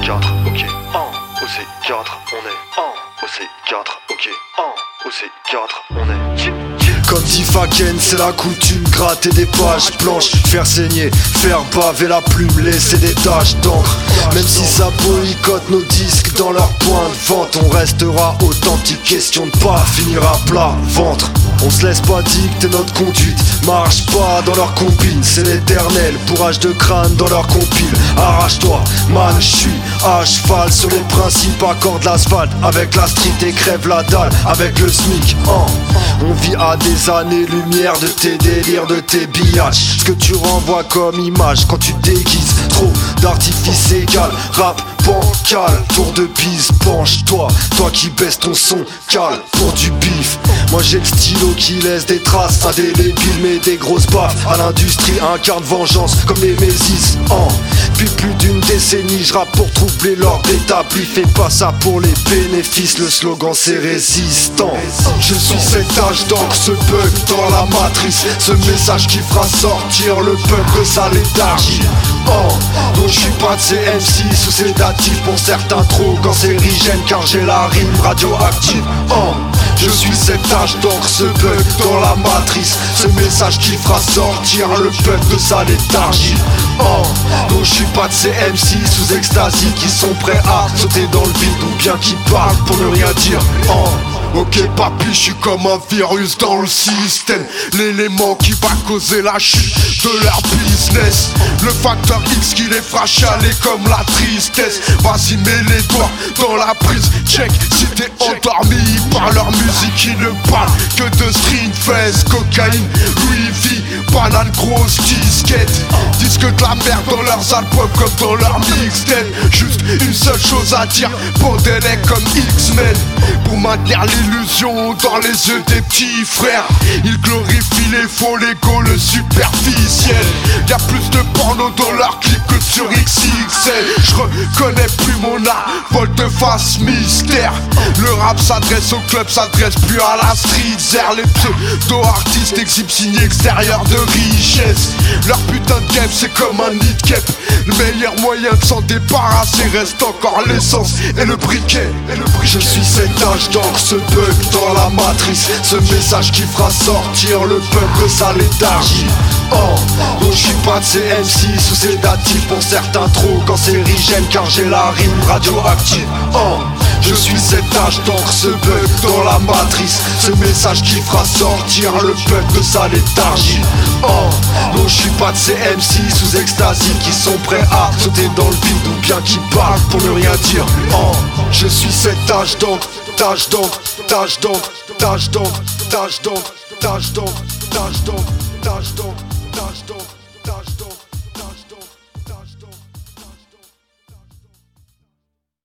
OC4, ok. OC4, on est OC4, ok. OC4, on est. Comme dit Faken, c'est la coutume, gratter des pages blanches, faire saigner, faire baver la plume, laisser des taches d'encre. Même si ça boycotte nos disques dans leur point de vente, on restera authentique, question de pas finir à plat ventre. On se laisse pas dicter notre conduite, marche pas dans leur combine, c'est l'éternel bourrage de crâne dans leur compile. Arrache-toi, man, je suis à cheval sur les principes, accorde l'asphalte avec la street et crève la dalle avec le SMIC. On vit à des années-lumière de tes délires, de tes billages. Ce que tu renvoies comme image quand tu te déguises, trop d'artifice égal, rap bancal, tour de bise, penche-toi, toi qui baisse ton son, cale pour du bif. Moi j'ai le stylo qui laisse des traces indélébiles mais des grosses baffes. À l'industrie incarne vengeance comme les Mésis. Depuis plus d'une décennie je rappe pour troubler l'ordre établi. Fais pas ça pour les bénéfices, le slogan c'est résistant. Je suis cet âge d'encre, ce bug dans la matrice, ce message qui fera sortir le peuple de sa léthargie. Donc je suis pas de ces M6 ou sédatifs, pour certains trop cancérigène car j'ai la rime radioactive. Je suis cet âge d'encre, ce bug dans la matrice, ce message qui fera sortir le peuple de sa léthargie. Donc je suis pas de ces M6 sous extasie qui sont prêts à sauter dans le vide ou bien qui parlent pour ne rien dire. Ok papi, je suis comme un virus dans le système, l'élément qui va causer la chute de leur business. Le facteur X qui les fera chialer comme la tristesse. Vas-y mets les doigts dans la prise, check si t'es endormi par leur musique qui ne parle que de string fest, cocaïne, Louis V, banane, grosse disquette. Disent que de la merde dans leurs albums comme dans leur mixtape. Juste une seule chose à dire, bandez-les comme X-Men, pour maintenir l'illusion dans les yeux des petits frères. Ils glorifient les faux Lego, le superficiel. Y'a plus de porno dans leur clip que sur XXL. Je reconnais plus mon art, volte-face mystère. Le rap s'adresse au club, s'adresse plus à la street zère. Les pseudo-artistes exhibent signe extérieur de richesse. Leur putain de game c'est comme un nid de cap. Le meilleur moyen de s'en débarrasser reste encore l'essence et le briquet. Je suis cet âge d'encre, ce bug dans la matrice, ce message qui fera sortir le peuple de sa léthargie. Donc je suis pas de ces M6 ou sédatifs, pour certains trop cancérigène car j'ai la rime radioactive. Je suis cet âge d'encre, ce bug dans la matrice, ce message qui fera sortir le peuple de sa léthargie. Donc je suis pas de ces M6 sous extasie qui sont prêts à sauter dans le vide ou bien qui parlent pour ne rien dire. Je suis cet âge d'encre, tâche d'encre, tâche d'encre, tâche d'encre, tâche d'encre, tâche d'encre, tâche d'encre, tâche d'encre, tâche d'encre, tâche d'encre.